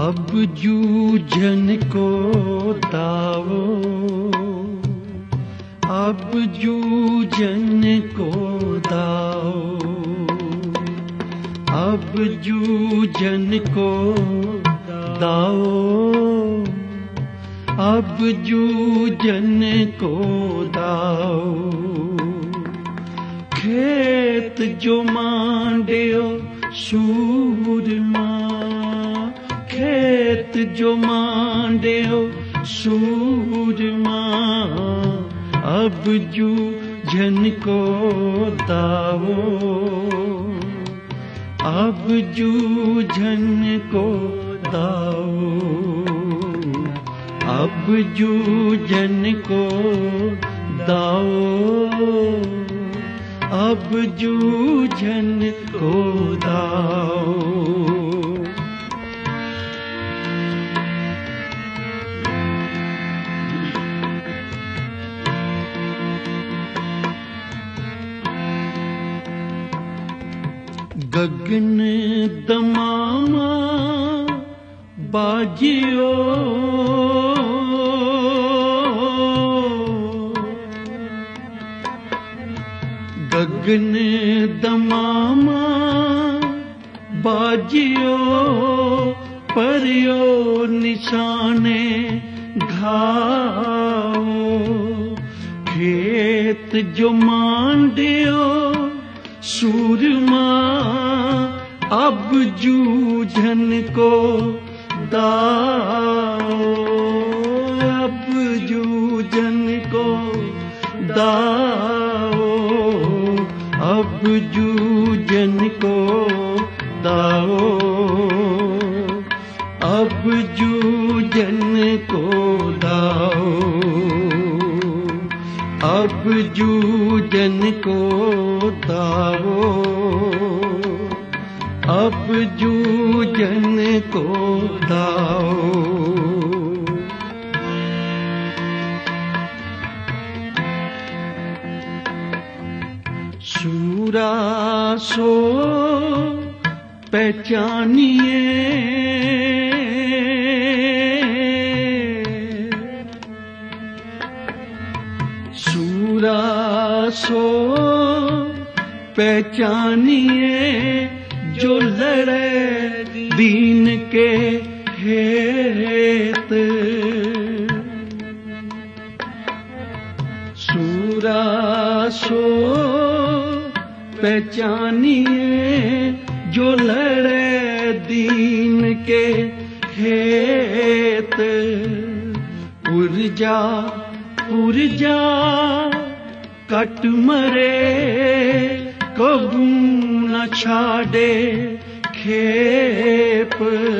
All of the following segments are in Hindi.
अब जूझन को दावो, अब जूझन को दाओ, अब जूझन को दाओ, अब जूझन को दाओ। खेत जो मांडियो सूरमा, खेत जो मांडियो सूरमा, अब जूझन को दाओ, अब जूझन को दाओ, अब जूझन को दाओ, अब जूझन को दाओ। गगन दमामा बाजियो, गगन दमामा बाजियो, परियो निशाने घाओ। खेत जो मांडियो सूरमा, अब जूझन को दाओ, अब जूझन को दाओ, अब जूझन को दाओ, अब जूझन को दाओ, अब जूझन को दाओ, अब जूझन को दाओ। सूरा सो पहचानिए, सूरा सो पहचानिए, जो लड़े दीन के हेत। सूरा सो पहचानिए, जो लड़े दीन के हेत। पुरजा पुरजा कट मरे, कबू न छाड़े खेप।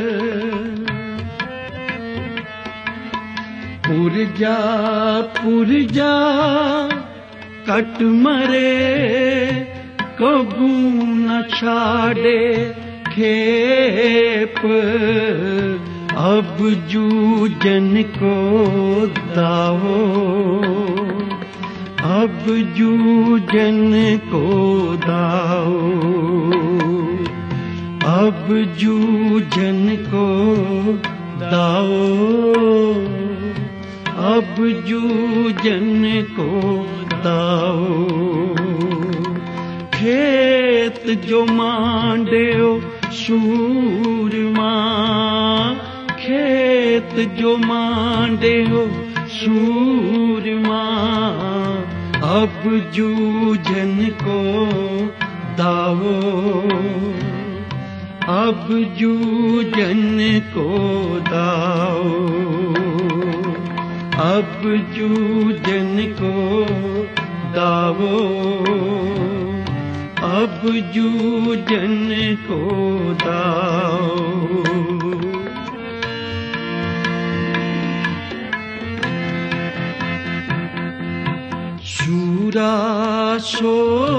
पुरजा पुरजा कट मरे, कबू न छाड़े खेप। अब जूझन को दाओ, अब जूझन को दाओ, अब जूझन को दाओ, अब जूझन को दाओ। खेत जो मांडियो सूरमा, खेत जो मांडियो सूरमा, अब जूझन को दाओ, अब जूझन को दाओ, अब जूझन को दाओ, अब जूझन को दाओ। सूरा सो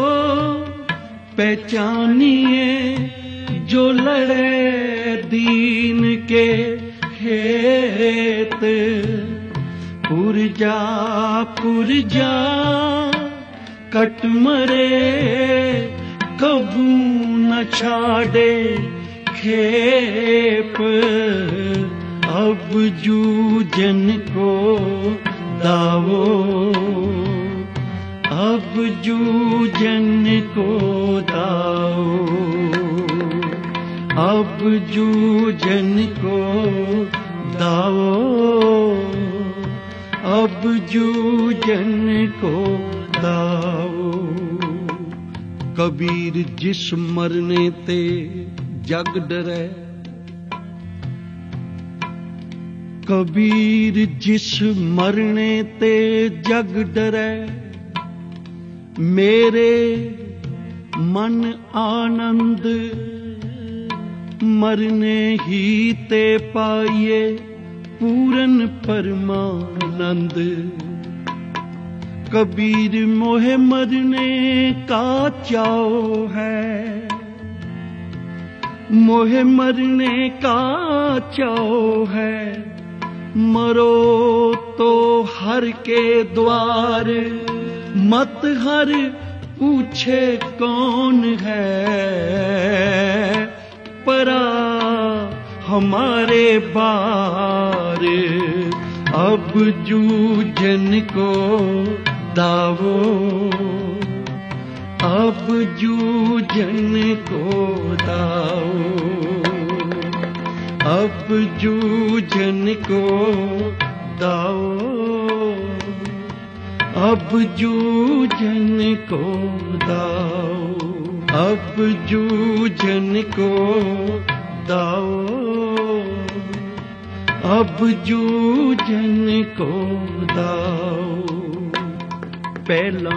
पहचानिए, जो लड़े दीन के हेत। पुरजा पुरजा कट मरे, कबू न छाड़े संखेप अब जूझन को दावो, अब जूझन को दाओ, अब जूझन को दाओ, अब जूझन को दाओ। कबीर जिस मरने ते जग डरै, कबीर जिस मरने ते जग डरै, मेरे मन आनंद मरने ही ते पाइए पूरन परमानंद। कबीर मोहे मरने का चाओ है, मोहे मरने का चाओ है, मरो तो हर के द्वार, मत हर पूछे कौन है, परा हमारे बार, अब जूझन को दावो, अब जूझन को दाओ, अब जूझन को दाओ, अब जूझन को दाओ, अब जूझन को दाओ, अब जूझन को दाओ। पहला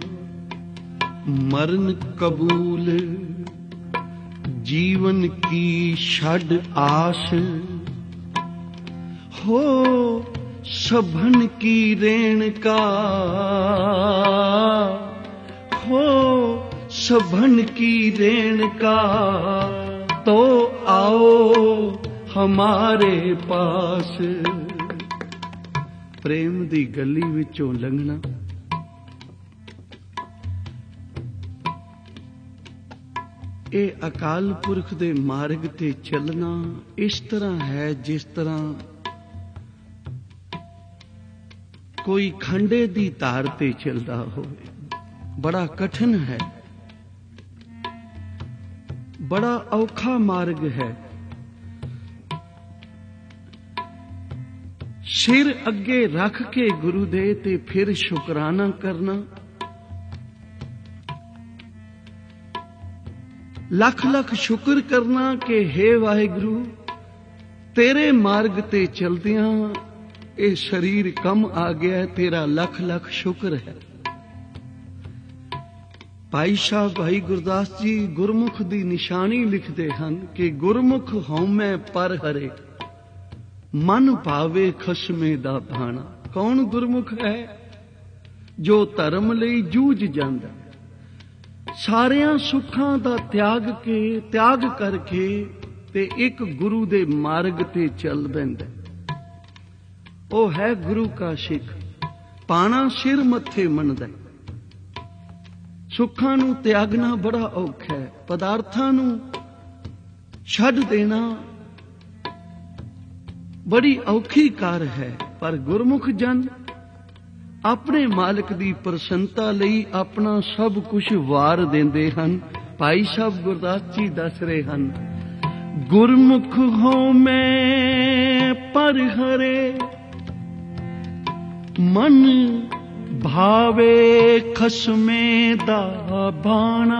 मरण कबूल, जीवन की छड़ आस, हो सभन की रेणुका, हो सभन की रेणुका, तो आओ हमारे पास। प्रेम दी गली विचों लंघना, ये अकाल पुरख दे मार्ग ते चलना इस तरह है जिस तरह कोई खंडे दी तार ते चलदा होवे। बड़ा कठिन है, बड़ा औखा मार्ग है। सिर अगे रख के गुरु दे ते फिर शुकराना करना, लख लख शुक्र करना कि हे वाहिगुरु तेरे मार्ग ते चलदियां ये शरीर कम आ गया है, तेरा लख लख शुक्र है। भाई साहब भाई गुरदास जी गुरमुख दी निशानी लिखते हैं कि गुरमुख हौमै पर हरे, मन भावे खसमे दा भाना। कौन गुरमुख है? जो धर्म लई जूझ जांदा, सारियां सुखां दा त्याग करके ते एक गुरु दे मार्ग ते चल बैंदा। ओ है गुरु का सिख, पाना सिर मथे मनदा। सुखां नूं त्यागना बड़ा औखा है, पदार्थां नूं छड्ड देना बड़ी औखी कार है। पर गुरमुख जन अपने मालिक दी प्रसन्नता लई अपना सब कुछ वार देंदे हन। भाई साहब गुरदास जी दस रहे हन, गुरमुख हौमै पर हरे, मन भावे खसमे दा भाना।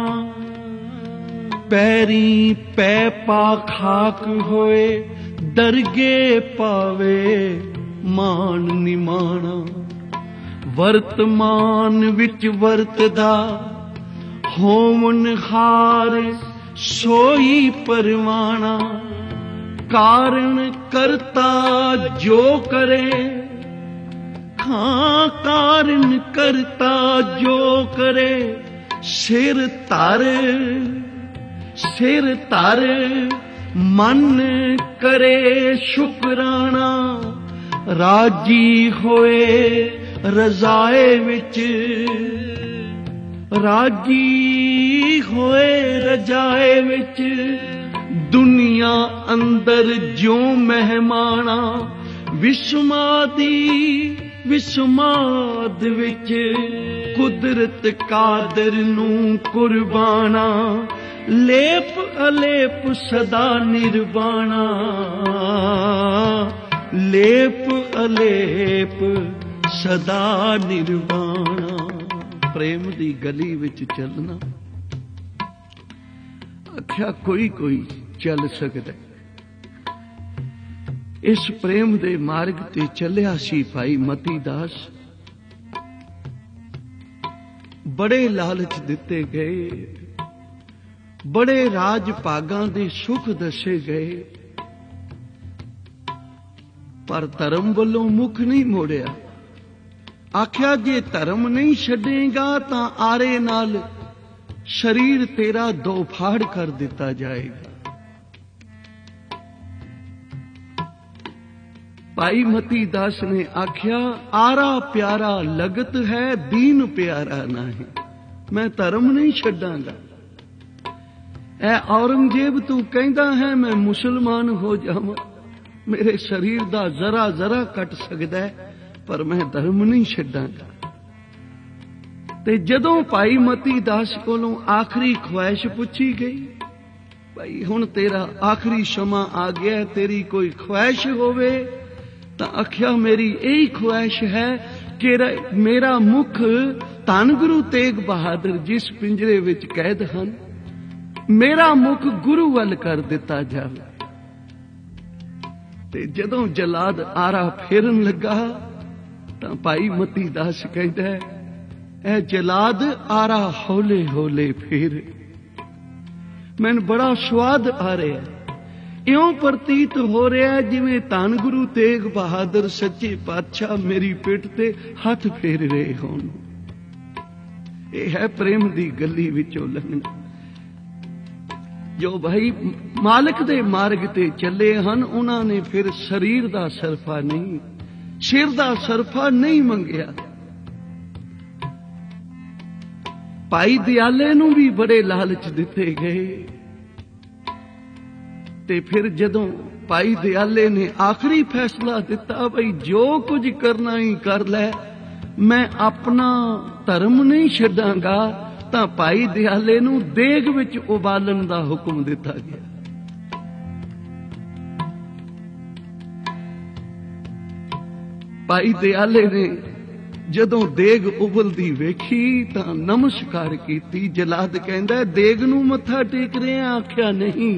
पैरी पै पा खाक होए, दरगे पावे मान निमाना। वर्तमान विच वरतदा होवन हार, सोई परवाना। कारण करता जो करे, खां कारण करता जो करे। सिर तर मन करे शुकराना। राजी होए रजाए विच, राजी होए रजाए विच। दुनिया अंदर ज्यों मेहमाना विस्मादी विस्माद विच कुदरत कादर नूं कुर्बाना लेप अलेप सदा निर्वाणा लेप अलेप सदा निर्वाणा। प्रेम दी गली विच चलना आख्या कोई कोई चल सकदा। इस प्रेम दे मार्ग ते चलिया सी भाई मती दास। बड़े लालच दिते गए, बड़े राज भागां दे सुख दसे गए, पर धर्म वल्लों मुख नहीं मोड़िया। आख्या जे धर्म नहीं छड्डेगा तां आरे नाल शरीर तेरा दो फाड़ कर दिता जाएगा। भाई मती दास ने आख्या आरा प्यारा लगत है दीन प्यारा नहीं, मैं धर्म नहीं छड्डांगा। ऐ औरंगजेब तू कहंदा है मैं मुसलमान हो जावां, मेरे शरीर दा जरा जरा कट सकदा है, पर मैं धर्म नहीं छड्डांगा। ते जदों भाई मती दास कोलों आखिरी ख्वाहिश पूछी गई, भाई हुण तेरा आखिरी समा आ गया, तेरी कोई ख्वाहिश होवे तां आख्या मेरी यही ख्वाहिश है कि मेरा मुख धन गुरु तेग बहादुर जिस पिंजरे विच कैद हन, मेरा मुख गुरु वल कर दिता जावे। ते जदों जलाद आरा फेरन लगा तां भाई मती दास कहदा है ऐ जलाद आरा हौले हौले फेर। मैनूं बड़ा स्वाद आ रहा है, इउं प्रतीत हो रहा है जिवें धन गुरु तेग बहादुर सच्चे पातशाह मेरी पिठ ते हथ फेर रहे होण। यह है प्रेम दी गली विचों लंघना। जो भाई मालिक दे मार्ग ते चले हन उन्हां ने फिर शरीर दा सरफा नहीं, सिर दा सरफा नहीं मंगिया। भाई दयाले नूं भी बड़े लालच दिते गए, ते फिर जदों भाई दयाले ने आखिरी फैसला दिता भाई जो कुछ करना ही कर लै, मैं अपना धर्म नहीं छड्डांगा, तां भाई दयाले नूं देग विच उबालन दा हुक्म दिता गया। भाई दयाले ने जदों देग उबलदी वेखी तां नमस्कार कीती। जलाद कहंदा देग नूं मत्था टेक रिहा? आख्या नहीं,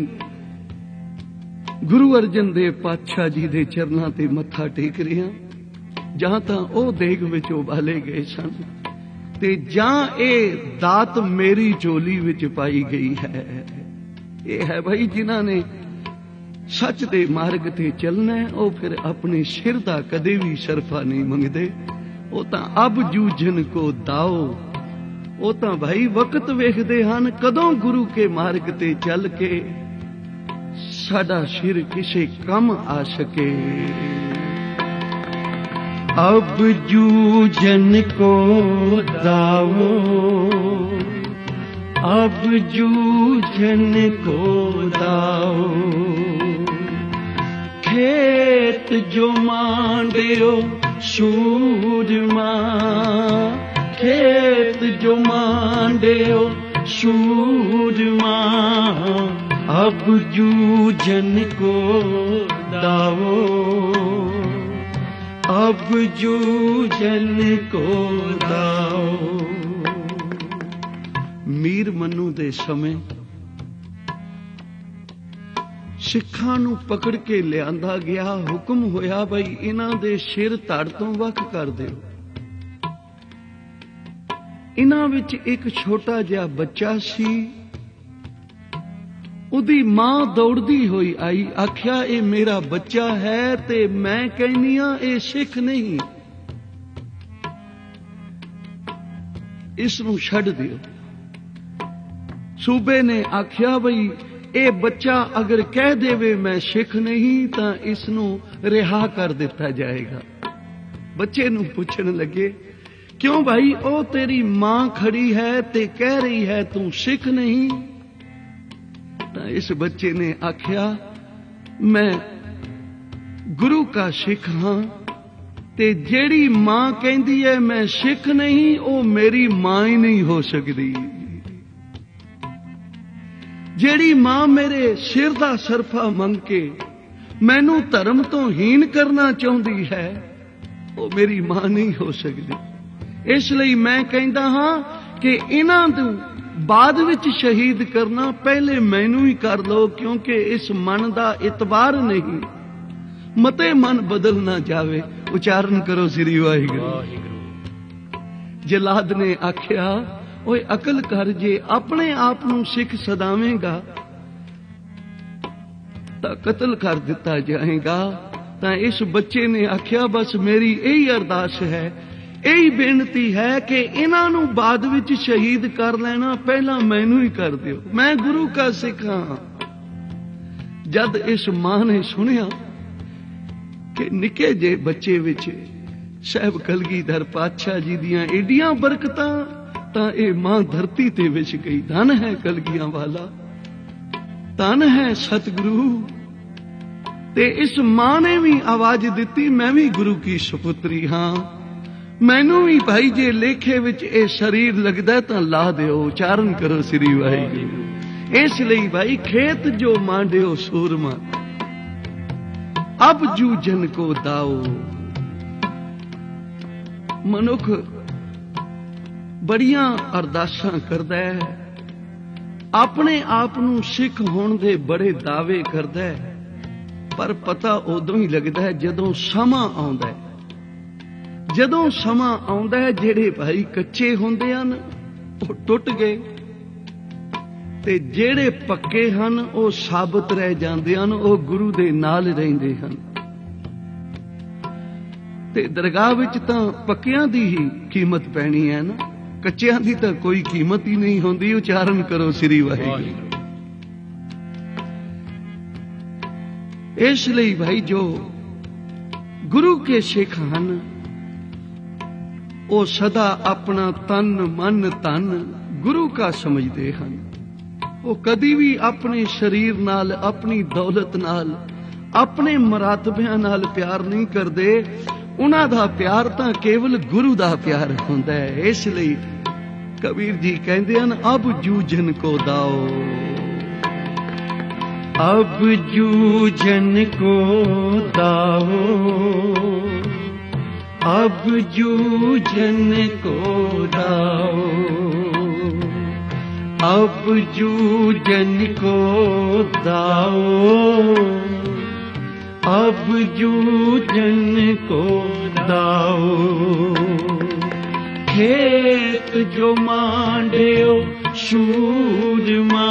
गुरु अर्जन देव पातशाह जी दे चरनां ते मत्था टेक रिहा, जां तां ओ देग विच उबाले गए सन ते जां ए दात मेरी झोली विच पाई गई है। ये है भाई जिन्हां ने सच दे मार्ग ते चलना है, ओ फिर अपने सिर दा कदे भी सरफा नहीं मंगदे। ओ तां अब जूझन को दाओ, ओ तां भाई वक्त वेखदे हन कदों गुरु के मार्ग ते चल के साडा सिर किसे कम आ सके। अब जूझन को दाओ, अब जूझन को दाओ, खेत जो मांडियो सूरमा, खेत जो मांडियो सूरमा, अब जूझन को दाओ, अब जूझन को दाओ। मीर मनु दे समय सिखां नूं पकड़ के लिआंदा गया, हुक्म होया बई इन्हां दे सिर धड़ तों वख कर दिओ। इन्हां विच एक छोटा जिहा बच्चा सी, उदी मां दौड़दी होई आई, आख्या ये मेरा बच्चा है ते मैं कहनी हां ये सिख नहीं, इस नूं छड्ड दिओ। सूबे ने आख्या बई ये बच्चा अगर कह देवे मैं सिख नहीं तां इसनूं रिहा कर दिता जाएगा। बच्चे नूं पुछण लगे क्यों भाई, ओ तेरी मां खड़ी है ते कह रही है तू सिख नहीं। ਤਾਂ ਇਸ ਬੱਚੇ ਨੇ ਆਖਿਆ ਮੈਂ ਗੁਰੂ ਕਾ ਸਿੱਖ ਹਾਂ ਤੇ ਜਿਹੜੀ ਮਾਂ ਕਹਿੰਦੀ ਹੈ ਮੈਂ ਸਿੱਖ ਨਹੀਂ, ਉਹ ਮੇਰੀ ਮਾਂ ਹੀ ਨਹੀਂ ਹੋ ਸਕਦੀ। ਜਿਹੜੀ ਮਾਂ ਮੇਰੇ ਸਿਰ ਦਾ ਸਰਫਾ ਮੰਗ ਕੇ ਮੈਨੂੰ ਧਰਮ ਤੋਂ ਹੀਣ ਕਰਨਾ ਚਾਹੁੰਦੀ ਹੈ, ਉਹ ਮੇਰੀ ਮਾਂ ਨਹੀਂ ਹੋ ਸਕਦੀ। ਇਸ ਲਈ ਮੈਂ ਕਹਿੰਦਾ ਹਾਂ ਕਿ ਇਹਨਾਂ ਨੂੰ ਬਾਅਦ ਵਿੱਚ ਸ਼ਹੀਦ ਕਰਨਾ, ਪਹਿਲੇ ਮੈਨੂੰ ਹੀ ਕਰ ਲਓ, ਕਿਉਂਕਿ ਇਸ ਮਨ ਦਾ ਇਤਬਾਰ ਨਹੀਂ, ਮਤੇ ਮਨ ਬਦਲ ਨਾ ਜਾਵੇ। ਉਚਾਰਨ ਕਰੋ ਸ੍ਰੀ ਵਾਹਿਗੁਰੂ। ਜਲਾਦ ਨੇ ਆਖਿਆ ਓਏ ਅਕਲ ਕਰ, ਜੇ ਆਪਣੇ ਆਪ ਨੂੰ ਸਿੱਖ ਸਦਾਵੇਂਗਾ ਤਾਂ ਕਤਲ ਕਰ ਦਿੱਤਾ ਜਾਏਗਾ। ਤਾਂ ਇਸ ਬੱਚੇ ਨੇ ਆਖਿਆ ਬਸ ਮੇਰੀ ਇਹੀ ਅਰਦਾਸ ਹੈ, ਇਹੀ ਬੇਨਤੀ ਹੈ ਕਿ ਇਹਨਾਂ ਨੂੰ ਬਾਅਦ ਵਿੱਚ ਸ਼ਹੀਦ ਕਰ ਲੈਣਾ, ਪਹਿਲਾਂ ਮੈਨੂੰ ਹੀ ਕਰ ਦਿਓ, ਮੈਂ ਗੁਰੂ ਕਾ ਸਿੱਖ ਹਾਂ। ਜਦ ਇਸ ਮਾਂ ਨੇ ਸੁਣਿਆ ਕਿ ਨਿੱਕੇ ਜਿਹੇ ਬੱਚੇ ਵਿੱਚ ਸਾਹਿਬ ਕਲਗੀਧਰ ਪਾਤਸ਼ਾਹ ਜੀ ਦੀਆਂ ਏਡੀਆਂ ਬਰਕਤਾਂ, ਤਾਂ ਇਹ ਮਾਂ ਧਰਤੀ ਤੇ ਵਿਛ ਗਈ। ਧਨ ਹੈ ਕਲਗੀਆਂ ਵਾਲਾ, ਧਨ ਹੈ ਸਤਿਗੁਰੂ। ਤੇ ਇਸ ਮਾਂ ਨੇ ਵੀ ਆਵਾਜ਼ ਦਿੱਤੀ, ਮੈਂ ਵੀ ਗੁਰੂ ਕੀ ਸੁਪੁੱਤਰੀ ਹਾਂ, ਮੈਨੂੰ ਵੀ ਭਾਈ ਜੇ ਲੇਖੇ ਵਿੱਚ ਇਹ ਸਰੀਰ ਲੱਗਦਾ ਤਾਂ ਲਾ ਦਿਓ। ਉਚਾਰਨ ਕਰੋ ਸ੍ਰੀ ਵਾਹਿਗੁਰੂ। ਇਸ ਲਈ ਭਾਈ ਖੇਤ ਜੋ ਮਾਂਡਿਓ ਸੂਰਮਾ, ਅਬ ਜੂਝਨ ਕੋ ਦਾਓ। ਮਨੁੱਖ ਬੜੀਆਂ ਅਰਦਾਸਾਂ ਕਰਦਾ ਹੈ, ਆਪਣੇ ਆਪ ਨੂੰ ਸਿੱਖ ਹੋਣ ਦੇ ਬੜੇ ਦਾਅਵੇ ਕਰਦਾ ਹੈ, ਪਰ ਪਤਾ ਉਦੋਂ ਹੀ ਲੱਗਦਾ ਹੈ ਜਦੋਂ ਸਮਾਂ ਆਉਂਦਾ ਹੈ। ਜਦੋਂ ਸਮਾਂ ਆਉਂਦਾ ਹੈ, ਜਿਹੜੇ ਭਾਈ ਕੱਚੇ ਹੁੰਦੇ ਹਨ ਉਹ ਟੁੱਟ ਗਏ, ਤੇ ਜਿਹੜੇ ਪੱਕੇ ਹਨ ਉਹ ਸਾਬਤ ਰਹਿ ਜਾਂਦੇ ਹਨ, ਉਹ ਗੁਰੂ ਦੇ ਨਾਲ ਰਹਿੰਦੇ ਹਨ। ਤੇ ਦਰਗਾਹ ਵਿੱਚ ਤਾਂ ਪੱਕਿਆਂ ਦੀ ਹੀ ਕੀਮਤ ਪੈਣੀ ਹੈ ਨਾ, ਕੱਚਿਆਂ ਦੀ ਤਾਂ ਕੋਈ ਕੀਮਤ ਹੀ ਨਹੀਂ ਹੁੰਦੀ। ਉਚਾਰਨ ਕਰੋ ਸ੍ਰੀ ਵਾਹਿਗੁਰੂ। ਇਸ ਲਈ ਭਾਈ ਜੋ ਗੁਰੂ ਕੇ ਸਿੱਖ ਹਨ ਉਹ ਸਦਾ ਆਪਣਾ ਤਨ ਮਨ ਧਨ ਗੁਰੂ ਕਾ ਸਮਝਦੇ ਹਨ। ਉਹ ਕਦੀ ਵੀ ਆਪਣੇ ਸਰੀਰ ਨਾਲ, ਆਪਣੀ ਦੌਲਤ ਨਾਲ, ਆਪਣੇ ਮਰਾਤਬਿਆਂ ਨਾਲ ਪਿਆਰ ਨਹੀਂ ਕਰਦੇ। ਉਹਨਾਂ ਦਾ ਪਿਆਰ ਤਾਂ ਕੇਵਲ ਗੁਰੂ ਦਾ ਪਿਆਰ ਹੁੰਦਾ ਹੈ। ਇਸ ਲਈ ਕਬੀਰ ਜੀ ਕਹਿੰਦੇ ਹਨ, ਅਬ ਜੂਝਨ ਕੋ ਦਾਓ, ਅਬ ਜੂਝਨ ਕੋ ਦਾਓ, अब जूझन को दाओ, अब जूझन को दाओ, अब जूझन को दाओ। खेत जो मांड्यो सूरमा,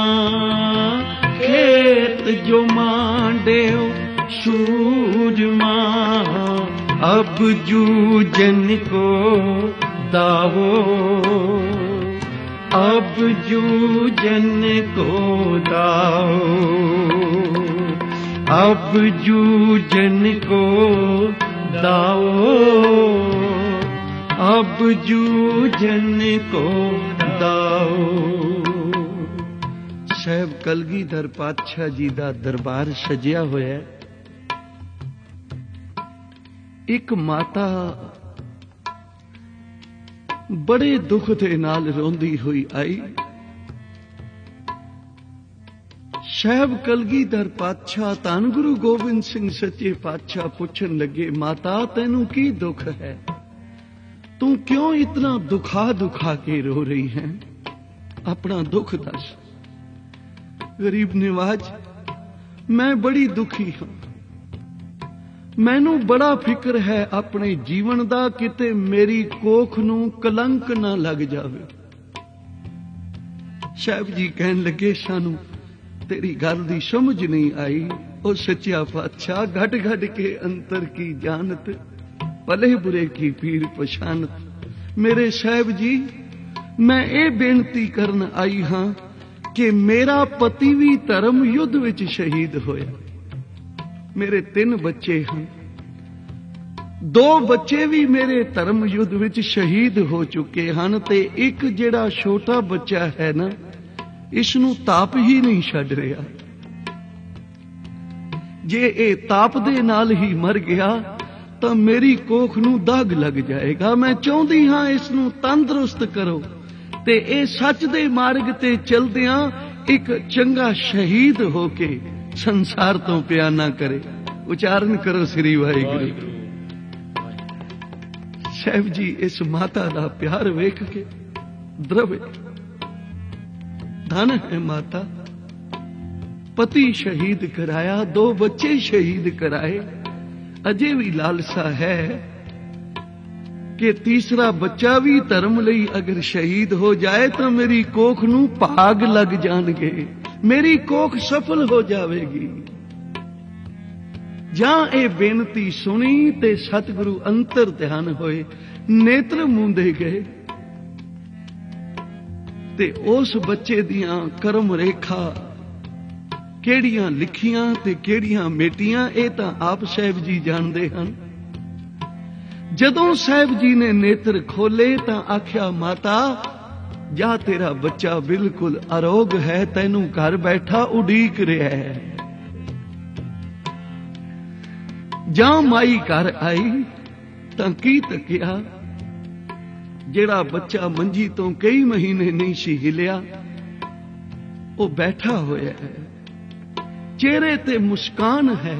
खेत जो मांड्यो सूरमा, अब जूझन को दाओ, अब जूझन को दाओ, अब जूझन को दाओ, अब जूझन को दाओ। ਸਾਹਿਬ ਕਲਗੀਧਰ ਪਾਤਸ਼ਾਹ ਜੀ ਦਾ ਦਰਬਾਰ ਸਜਿਆ ਹੋਇਆ। ਇੱਕ ਮਾਤਾ ਬੜੇ ਦੁੱਖ ਦੇ ਨਾਲ ਰੋਂਦੀ ਹੋਈ ਆਈ। ਸਾਹਿਬ ਕਲਗੀਧਰ ਪਾਤਸ਼ਾਹ ਧੰਨ ਗੁਰੂ ਗੋਬਿੰਦ ਸਿੰਘ ਸੱਚੇ ਪਾਤਸ਼ਾਹ ਪੁੱਛਣ ਲੱਗੇ, ਮਾਤਾ ਤੈਨੂੰ ਕੀ ਦੁੱਖ ਹੈ? ਤੂੰ ਕਿਉਂ ਇਤਨਾ ਦੁਖਾ ਦੁਖਾ ਕੇ ਰੋ ਰਹੀ ਹੈ? ਆਪਣਾ ਦੁੱਖ ਦੱਸ। ਗਰੀਬ ਨਿਵਾਜ, ਮੈਂ ਬੜੀ ਦੁਖੀ ਹਾਂ। ਮੈਨੂੰ ਬੜਾ ਫਿਕਰ ਹੈ ਆਪਣੇ ਜੀਵਨ ਦਾ, ਕਿਤੇ ਮੇਰੀ ਕੋਖ ਨੂੰ ਕਲੰਕ ਨਾ ਲੱਗ ਜਾਵੇ। ਸਾਹਿਬ ਜੀ ਕਹਿਣ ਲੱਗੇ, ਸਾਨੂੰ ਤੇਰੀ ਗੱਲ ਦੀ ਸਮਝ ਨਹੀਂ ਆਈ। ਉਹ ਸੱਚਾ ਪਾਤਸ਼ਾਹ, ਘਟ ਘਟ ਕੇ ਅੰਤਰ ਕੀ ਜਾਣਤ, ਭਲੇ ਬੁਰੇ ਕੀ ਪੀਰ ਪਛਾਨਤ। ਮੇਰੇ ਸਾਹਿਬ ਜੀ, ਮੈਂ ਇਹ ਬੇਨਤੀ ਕਰਨ ਆਈ ਹਾਂ ਕਿ ਮੇਰਾ ਪਤੀ ਵੀ ਧਰਮ ਯੁੱਧ ਵਿੱਚ ਸ਼ਹੀਦ ਹੋਇਆ। ਮੇਰੇ 3 ਬੱਚੇ ਹਨ, 2 ਬੱਚੇ ਵੀ ਮੇਰੇ ਧਰਮ ਯੁੱਧ ਵਿੱਚ ਸ਼ਹੀਦ ਹੋ ਚੁੱਕੇ ਹਨ, ਤੇ ਇੱਕ ਜਿਹੜਾ ਛੋਟਾ ਬੱਚਾ ਹੈ ਨਾ, ਇਸ ਨੂੰ ਤਾਪ ਹੀ ਨਹੀਂ ਛੱਡ ਰਿਹਾ। ਜੇ ਇਹ ਤਾਪ ਦੇ ਨਾਲ ਹੀ ਮਰ ਗਿਆ ਤਾਂ ਮੇਰੀ ਕੋਖ ਨੂੰ ਦਾਗ ਲੱਗ ਜਾਏਗਾ। ਮੈਂ ਚਾਹੁੰਦੀ ਹਾਂ ਇਸ ਨੂੰ ਤੰਦਰੁਸਤ ਕਰੋ ਤੇ ਇਹ ਸੱਚ ਦੇ ਮਾਰਗ ਤੇ ਚਲਦਿਆਂ ਇੱਕ ਚੰਗਾ ਸ਼ਹੀਦ ਹੋ ਕੇ ਸੰਸਾਰ ਤੋਂ ਪਿਆਨਾ ਕਰੇ। ਉਚਾਰਨ ਕਰੋ ਸ੍ਰੀ ਵਾਹਿਗੁਰੂ। ਸਾਹਿਬ ਜੀ ਇਸ ਮਾਤਾ ਦਾ ਪਿਆਰ ਵੇਖ ਕੇ द्रवे। धन है माता, पति शहीद कराया, 2 बच्चे शहीद कराए। अजे भी लालसा है कि तीसरा बच्चा भी धर्म लई अगर शहीद हो जाए तो मेरी कोख नू भाग लग जाणगे, मेरी कोख सफल हो जाएगी। जां ए बेनती सुनी ते सतगुरु अंतर ध्यान होए, नेत्र मूंदे गए ਤੇ ਉਸ ਬੱਚੇ ਦੀਆਂ ਕਰਮ ਰੇਖਾ ਕਿਹੜੀਆਂ ਲਿਖੀਆਂ ਤੇ ਕਿਹੜੀਆਂ ਮੇਟੀਆਂ ਇਹ ਤਾਂ ਆਪ ਸਾਹਿਬ ਜੀ ਜਾਣਦੇ ਹਨ। ਜਦੋਂ ਸਾਹਿਬ ਜੀ ਨੇ ਨੇਤਰ ਖੋਲੇ ਤਾਂ ਆਖਿਆ, ਮਾਤਾ ਜਾ ਤੇਰਾ ਬੱਚਾ ਬਿਲਕੁਲ ਅਰੋਗ ਹੈ, ਤੈਨੂੰ ਘਰ ਬੈਠਾ ਉਡੀਕ ਰਿਹਾ ਹੈ। ਜਾਂ ਮਾਈ ਘਰ ਆਈ ਤਾਂ ਕੀ ਤੱਕਿਆ, ਜਿਹੜਾ ਬੱਚਾ ਮੰਜੀ ਤੋਂ ਕਈ ਮਹੀਨੇ ਨਹੀਂ ਸੀ ਹਿਲਿਆ ਉਹ ਬੈਠਾ ਹੋਇਆ ਹੈ, ਚਿਹਰੇ ਤੇ ਮੁਸਕਾਨ ਹੈ।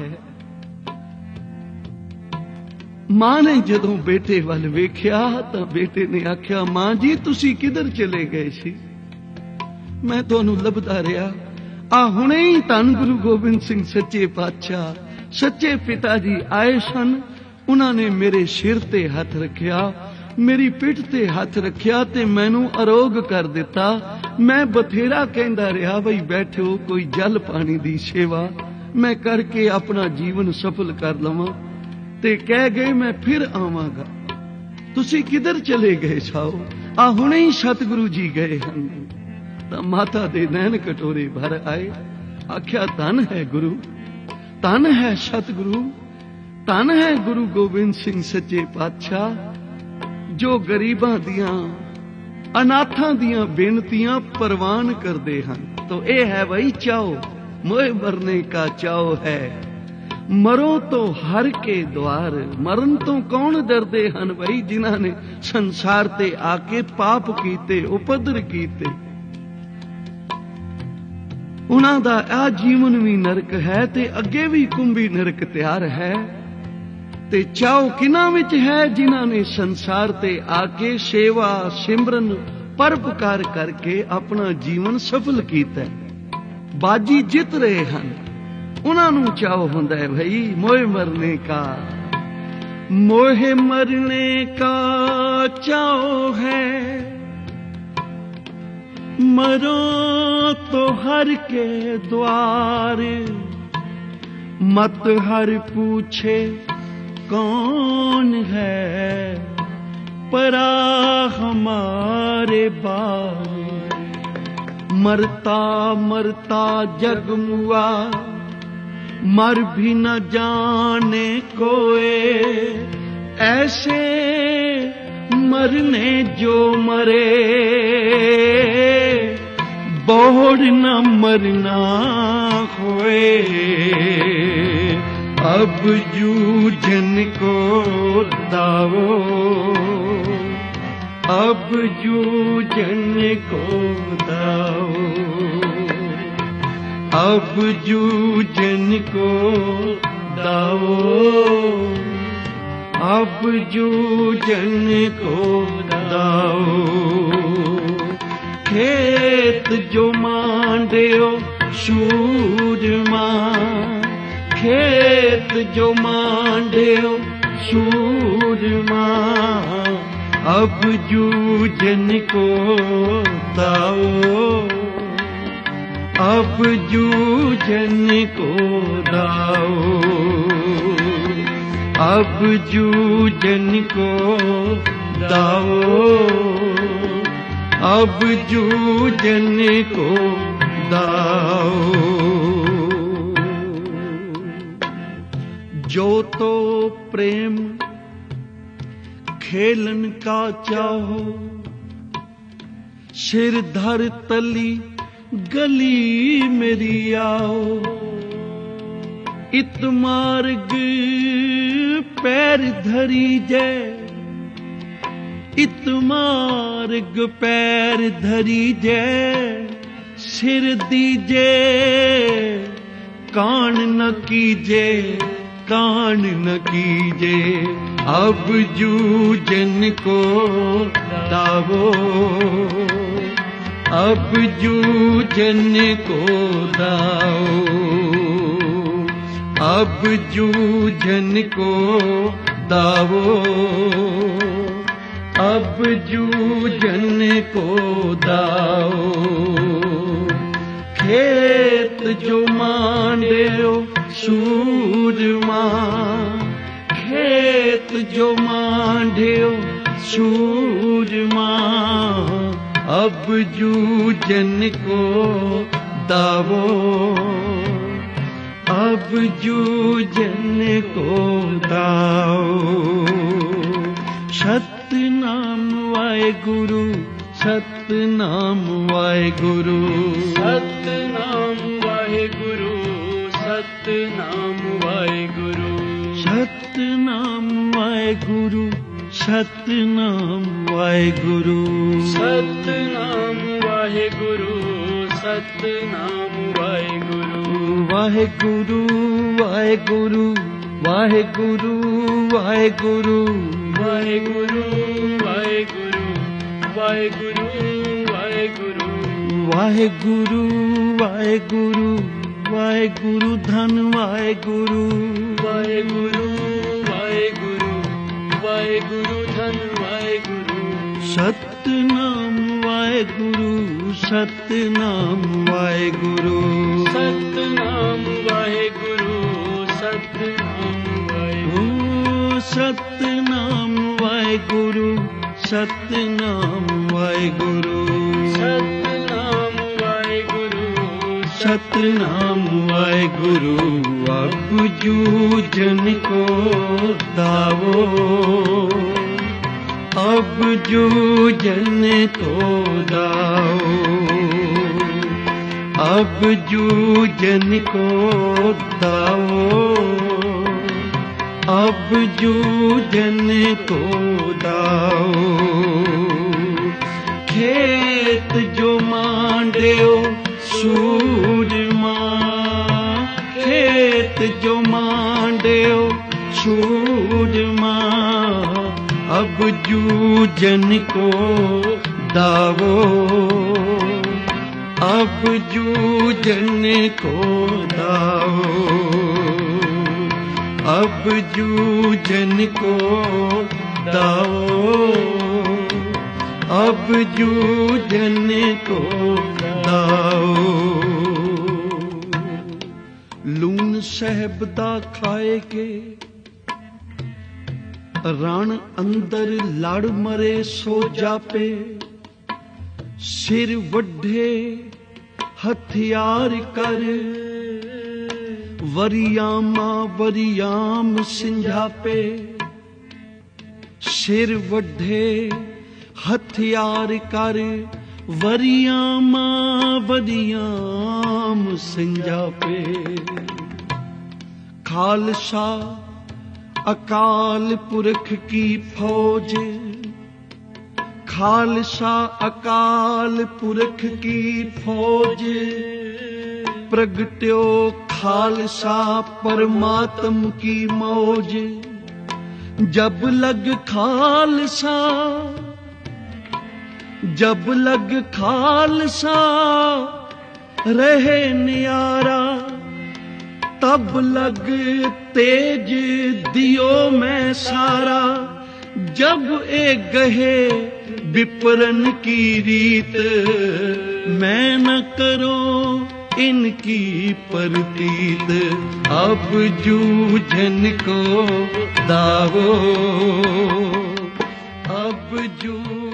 ਮਾਂ ਨੇ ਜਦੋਂ ਬੇਟੇ ਵੱਲ ਵੇਖਿਆ ਤਾਂ ਬੇਟੇ ਨੇ ਆਖਿਆ, ਮਾਂ ਜੀ ਤੁਸੀਂ ਕਿੱਧਰ ਚਲੇ ਗਏ ਸੀ? ਮੈਂ ਤੁਹਾਨੂੰ ਲੱਭਦਾ ਰਿਹਾ। ਆ ਹੁਣੇ ਹੀ ਧੰਨ ਗੁਰੂ ਗੋਬਿੰਦ ਸਿੰਘ ਸੱਚੇ ਪਾਤਸ਼ਾਹ ਸੱਚੇ ਪਿਤਾ ਜੀ ਆਏ ਸਨ। ਉਹਨਾਂ ਨੇ ਮੇਰੇ ਸਿਰ ਤੇ ਹੱਥ ਰੱਖਿਆ, मेरी पिठ ते हथ रखिया ते मैनू अरोग कर दिता। मैं बथेरा कहंदा रहा बई बैठो कोई जल पानी दी सेवा मैं करके अपना जीवन सफल कर लवां, ते कह गए मैं फिर आवांगा। तुसी किधर चले गए साओ? आ हुणे ही सतगुरु जी गए हन। तां माता दे नैन कटोरे भर आए। आख्या धन है गुरु, धन है सतगुरु, धन है गुरु गोबिंद सिंह सच्चे पातशाह जो गरीबां दियां अनाथां दियां बेनतियां परवान करदे हन। तो ये है भाई चाओ, मोए मरने का चाओ है, मरो तो हर के द्वार। मरण तो कौन डरदे हन भाई? जिन्हां ने संसार ते आके पाप कीते, उपद्र कीते, उन्हां दा आ जीवन भी नरक है ते अगे भी कुंभी नरक तैयार है। ते चाओ किना विच है? जिन्हां ने संसार ते आके सेवा सिमरन परोपकार करके अपना जीवन सफल कीता, बाजी जित रहे हन, उन्हां नूं चाओ हुंदा है भाई मोए मरने का। मोहे मरने का चाओ है, मरो तो हर के द्वार। मत हर पूछे कौन है, परा हमारे बारे। मरता मरता जग मुआ, मर भी न जाने कोई। ऐसे मरने जो मरे, बोड़ न मरना होए। अब जूझन को दाओ, अब जूझन को दाओ, अब जूझन को दाओ, अब जूझन को दाओ। खेत जो मांडो सूरमा, खेत जो मांडो सूरमा। अब जूझन को दाओ, अब जूझन को दाओ, अब जूझन को दाओ, अब जूझन को दाओ। जो तो प्रेम खेलन का चाहो, सिर धर तली गली मेरी आओ। इत मार्ग पैर धरी जय, इत मार्ग पैर धरी जय, सिर दीजे कान न कीजे, कान न कीजे, अब जूझन को दावो, अब जूझन को दाओ, अब जूझन को दावो, अब जूझन को दाओ। खेत जो मांड्यो सूरमा, खेत जो मांड्यो सूरमा, अब जूझन को दावो, अब जूझन को दाओ। सतनाम वाहेगुरु, सतनाम वाहेगुरु, सतनाम वाहेगुरु, सतनाम वाहेगुरु, सतनाम वाहेगुरु, सतनाम वाहेगुरु, सतनाम वाहेगुरु, सतनाम वाहेगुरु, वाहेगुरु वाहेगुरु वाहेगुरु वाहेगुरु वाहेगुरु, वाहेगुरु, वाहेगुरु, वाहेगुरु, वाहेगुरु वाहेगुरु वाहेगुरु धन वाहेगुरु, वाहेगुरु, वाहेगुरु, वाहेगुरु धन वाहेगुरु। सतनाम वाहेगुरु, सतनाम वाहेगुरु, सतनाम वाहेगुरु, सतनाम वाहेगुरु, सतनाम वाहेगुरु, सतनाम वाहेगुरु, सतनाम वाहेगुरु, सतनाम वाहेगुरु। अब जूझन को दावो, अब जूझन को दाओ, अब जूझन को दाओ, अब जूझन को दाओ। खेत जो मांड्यो सूरमा, खेत जो मांड्यो सूरमा, अब जूझन को दावो, अब जूझन को दाओ, अब जूझन को दाओ, अब जूझन को दाओ। लून सहबदा खाए के, रण अंदर लड़ मरे सो जापे, सिर वड्ढे हथियार कर, वरियामा वरियाम सिंझापे, सिर वड्ढे हथियार कर, वरियामा वरियाम सिंझापे। खालसा अकाल पुरख की फौज, खालसा अकाल पुरख की फौज, प्रगट्यो खालसा परमात्म की मौज। जब लग खालसा, जब लग खालसा रहे न्यारा, तब लग तेज दियो मैं सारा। जब ए गहे विपरन की रीत, मैं न करो इनकी प्रतीत। अब जूझन को दावो, अब जू